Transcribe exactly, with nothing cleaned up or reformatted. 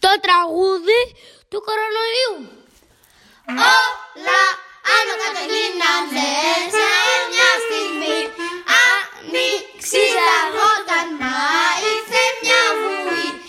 το τραγούδι του κορονοϊού. Όλα άνω κάτω γίνανε σε μια στιγμή. Άνοιξη αργόταν, μα ήρθε μια βουή.